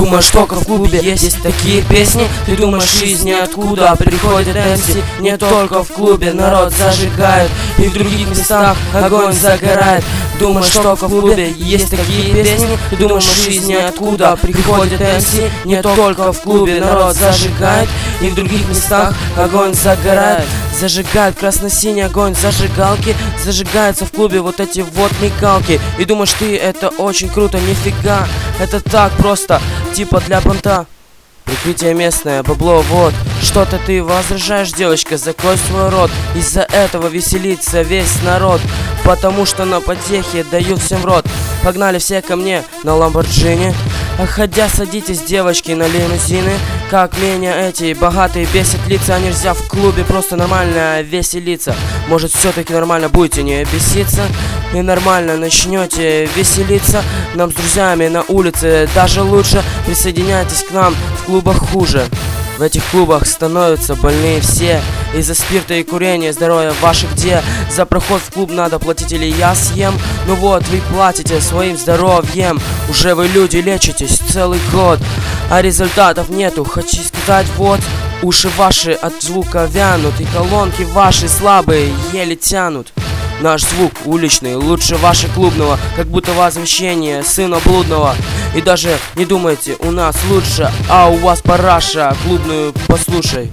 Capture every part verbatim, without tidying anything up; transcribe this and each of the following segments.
Думаешь, только в клубе есть такие песни? Ты думаешь, жизнь ниоткуда приходит эм си? Не только в клубе народ зажигает, и в других местах огонь загорает. Думаешь, только в клубе есть такие песни? Ты думаешь, жизнь ниоткуда приходит эм си? Не только в клубе народ зажигает, и в других местах огонь загорает. Зажигают красно-синий огонь зажигалки, зажигаются в клубе вот эти вот мигалки. И думаешь, ты это очень круто? Нифига, это так просто, типа для понта. Прикрытие местное, бабло, вот. Что-то ты возражаешь, девочка, закрой свой рот. Из-за этого веселится весь народ, потому что на потехе даю всем в рот. Погнали все ко мне на ламборджини, а ходя садитесь, девочки, на лимузины. Как меня эти богатые бесят лица, нельзя в клубе просто нормально веселиться. Может, все-таки нормально будете не беситься и нормально начнете веселиться. Нам с друзьями на улице даже лучше. Присоединяйтесь к нам, в клубах хуже. В этих клубах становятся больные все из-за спирта и курения. Здоровье ваше где? За проход в клуб надо платить или я съем? Ну вот, вы платите своим здоровьем. Уже вы, люди, лечитесь целый год, а результатов нету. Хочу сказать, вот, уши ваши от звука вянут, и колонки ваши слабые еле тянут. Наш звук уличный лучше ваше клубного, как будто возвещение сына блудного. И даже не думайте, у нас лучше, а у вас параша, клубную послушай.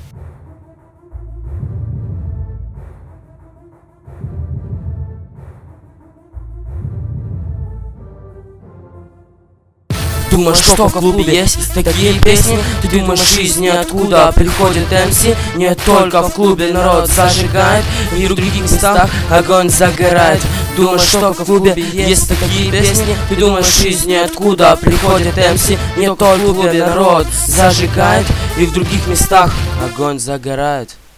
Думаешь, что в клубе есть такие песни? Ты думаешь, жизнь ниоткуда приходит эм си? Не только в клубе народ зажигает, и в других местах огонь загорает. Думаешь, что в клубе есть такие песни? Ты думаешь, жизнь ниоткуда приходит эм си? Не только в клубе народ зажигает, и в других местах огонь загорает.